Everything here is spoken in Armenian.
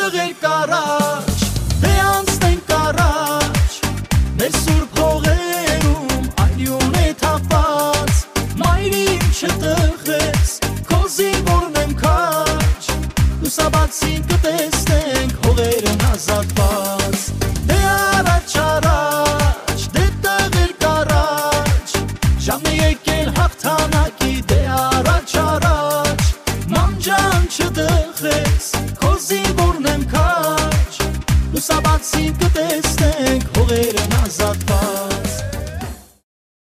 տղեր կարաջ, դե անցնենք առաջ, մեր սուրբ հողերում այլյուն է թափված, մայրին չտղես, քո զինվորն եմ քաջ, լուսաբացին կտեսնենք հողերն ազատված, դե առաջ առաջ, դե տղեր կարաջ, ժամն է եկել հաղթանակի, դե առաջ առաջ, մանջան չտղես, քո զինվորն եմ քաջ, լուսաբացին կտեսնենք հողերն